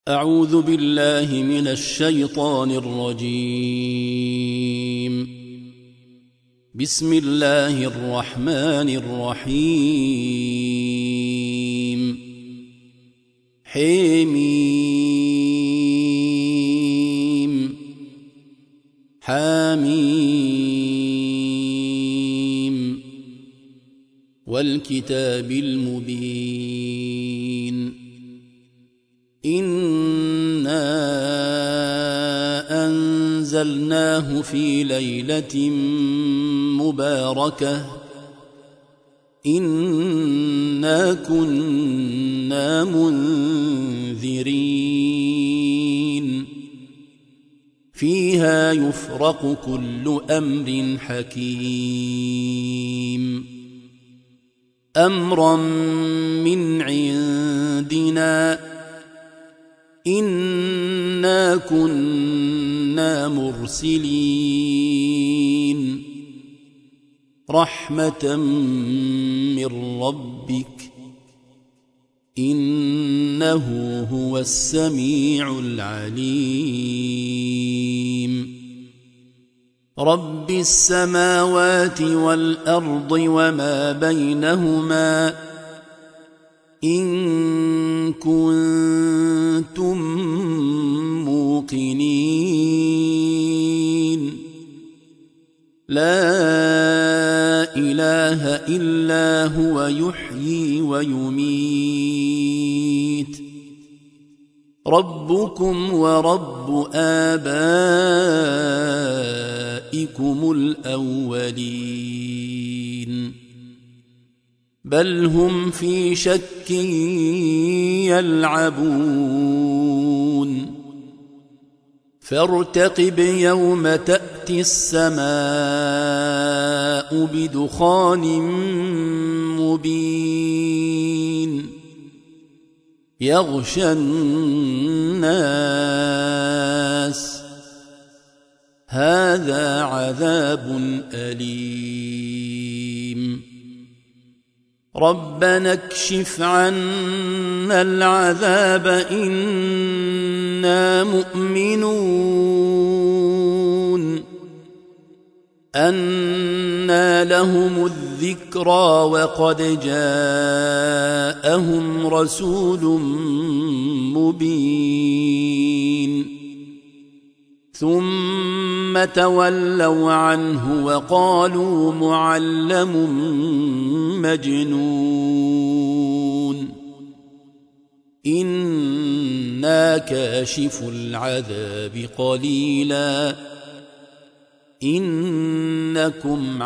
أعوذ بالله من الشيطان الرجيم. بسم الله الرحمن الرحيم. حميم حميم والكتاب المبين. إنا أنزلناه في ليلة مباركة إنا كنا منذرين فيها يفرق كل أمر حكيم أمرا من عندنا إنا كنا مرسلين رحمة من ربك إنه هو السميع العليم. رب السماوات والأرض وما بينهما إن كنتم موقنين لا إله إلا هو يحيي ويميت ربكم ورب آبائكم الأولين بل هم في شك يلعبون فارتقب يوم تأتي السماء بدخان مبين يغشى الناس هذا عذاب أليم ربنا اكشف عنا العذاب إنا مؤمنون أنى لهم الذكرى وقد جاءهم رسول مبين ثم تولوا عنه وقالوا معلم مجنون إنا كاشف العذاب قليلا إنكم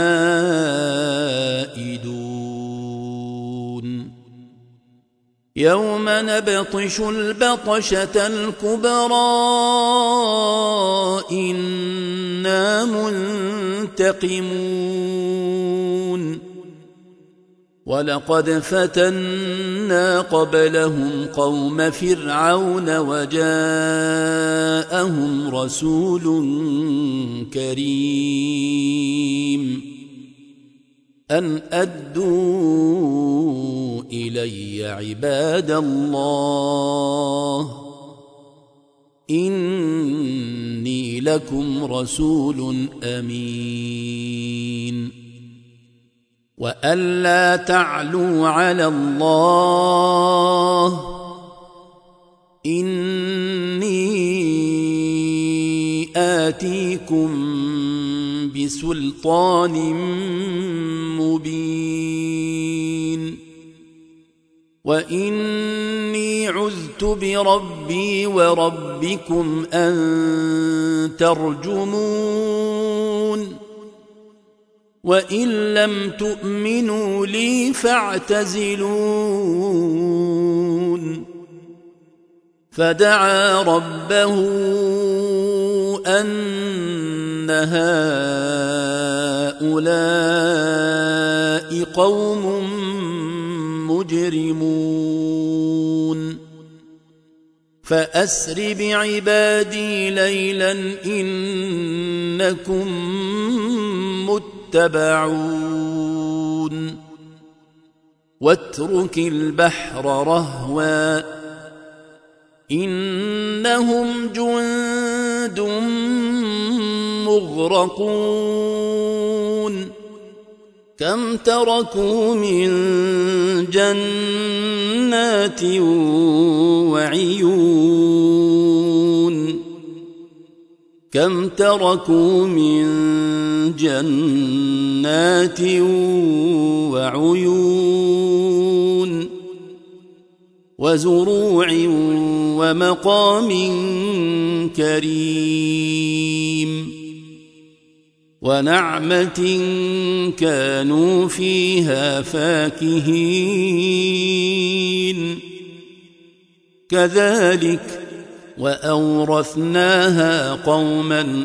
عائدون يوم نبطش البطشة الكبرى إنا منتقمون ولقد فتنا قبلهم قوم فرعون وجاءهم رسول كريم أن أدوا إلي عباد الله إني لكم رسول أمين وألا تعلوا على الله إني آتيكم بسلطان مبين وإني عذت بربي وربكم أن ترجمون وإن لم تؤمنوا لي فاعتزلون فدعا ربه أن هؤلاء قوم مجرمون فأسر بعبادي ليلا إنكم متبعون واترك البحر رهوا إنهم جند مغرقون كم تركوا من جنات وعيون كم تركوا من جنات وعيون وزروع ومقام كريم ونعمة كانوا فيها فاكهين كذلك وأورثناها قوما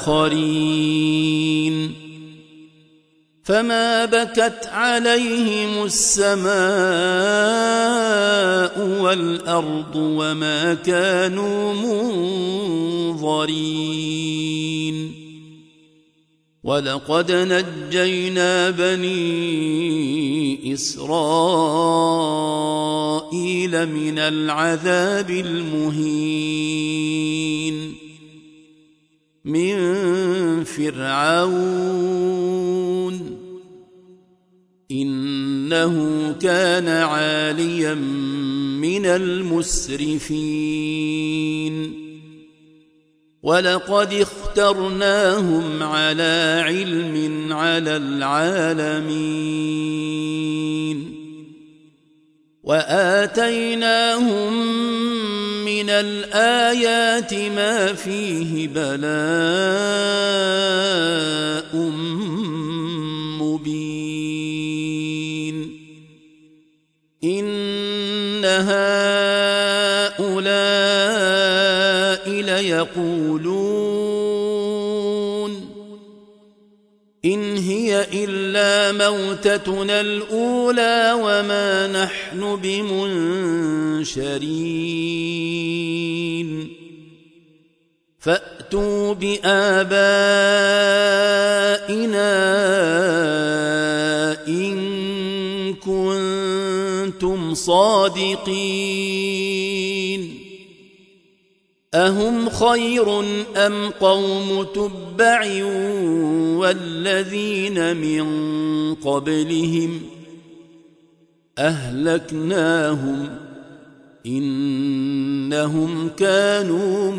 آخرين فما بكت عليهم السماء والأرض وما كانوا منظرين ولقد نجينا بني إسرائيل من العذاب المهين من فرعون إنه كان عاليا من المسرفين ولقد اخترناهم على علم على العالمين وآتيناهم من الآيات ما فيه بلاء مبين إن هؤلاء ليقولون إن هي إلا موتتنا الأولى وما نحن بمنشرين فأتوا بآبائنا إن كنتم صادقين أهم خير أم قوم تبع والذين من قبلهم أهلكناهم إنهم كانوا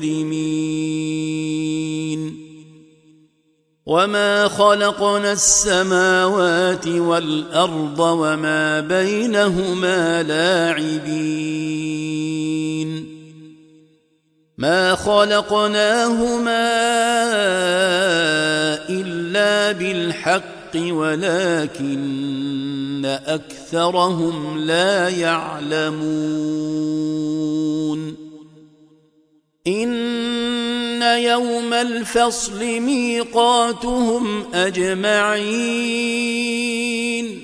مجرمين وما خلقنا السماوات والأرض وما بينهما لاعبين ما خلقناهما إلا بالحق ولكن أكثرهم لا يعلمون إن يوم الفصل ميقاتهم أجمعين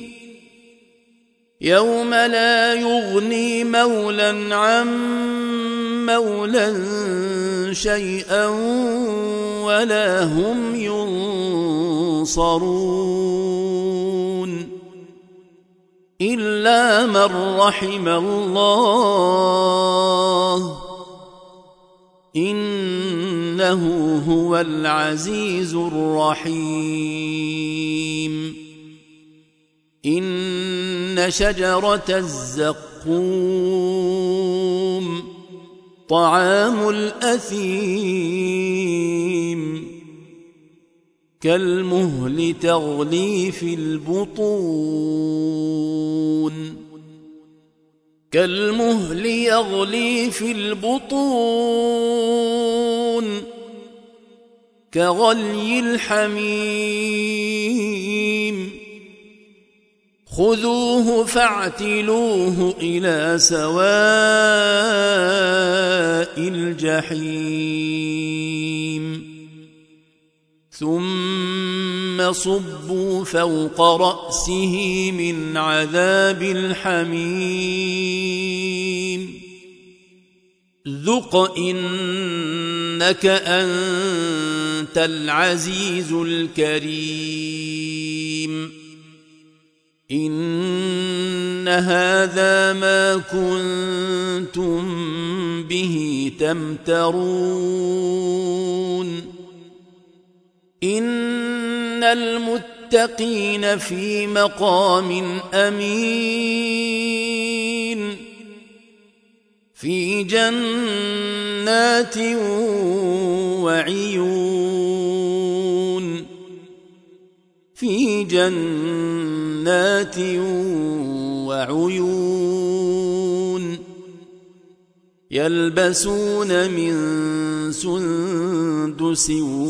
يوم لا يغني مولى عن مولى شيئا ولا هم ينصرون إلا من رحم الله إنه هو العزيز الرحيم إن شجرة الزقوم طعام الأثيم كالمهل تغلي في البطون كالمهل يغلي في البطون كغلي الحميم خذوه فاعتلوه إلى سواء الجحيم ثم صبوا فوق رأسه من عذاب الحميم ذق إنك أنت العزيز الكريم إن هذا ما كنتم به تمترون إن المتقين في مقام أمين في جنات وعيون في جنات وعيون يلبسون من سندس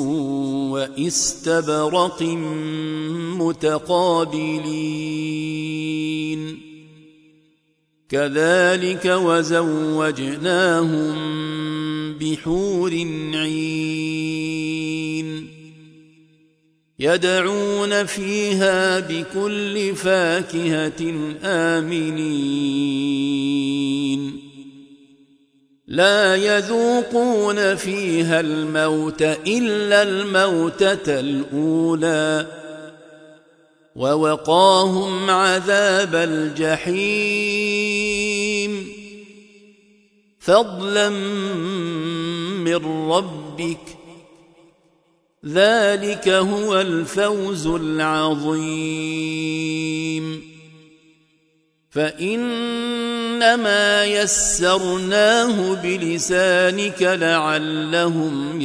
واستبرق متقابلين كذلك وزوجناهم بحور عين يدعون فيها بكل فاكهة آمنين لا يذوقون فيها الموت إلا الموتة الأولى ووقاهم عذاب الجحيم فضلا من ربك ذلك هو الفوز العظيم فإنما يسرناه بلسانك لعلهم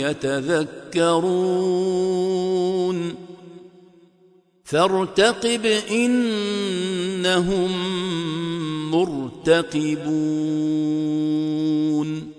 يتذكرون فارتقب إنهم مرتقبون